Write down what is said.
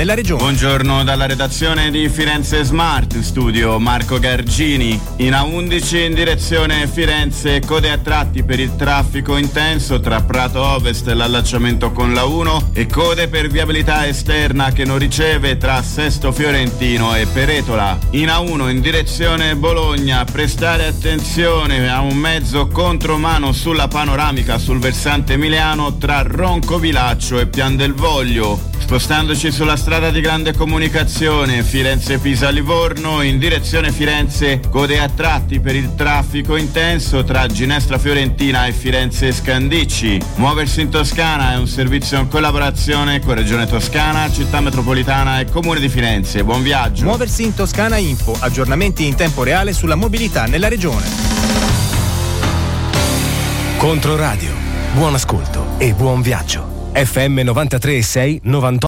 nella regione. Buongiorno dalla redazione di Firenze Smart, in studio Marco Gargini. In A11 in direzione Firenze, code a tratti per il traffico intenso tra Prato Ovest e l'allacciamento con la 1 e code per viabilità esterna che non riceve tra Sesto Fiorentino e Peretola. In A1 in direzione Bologna, prestare attenzione a un mezzo contromano sulla panoramica sul versante emiliano tra Roncovilaccio e Pian del Voglio. Spostandoci sulla strada di grande comunicazione Firenze-Pisa-Livorno, in direzione Firenze, code a tratti per il traffico intenso tra Ginestra Fiorentina e Firenze Scandicci. Muoversi in Toscana è un servizio in collaborazione con Regione Toscana, Città Metropolitana e Comune di Firenze. Buon viaggio. Muoversi in Toscana Info, aggiornamenti in tempo reale sulla mobilità nella regione. Controradio, buon ascolto e buon viaggio. FM 93.6 98.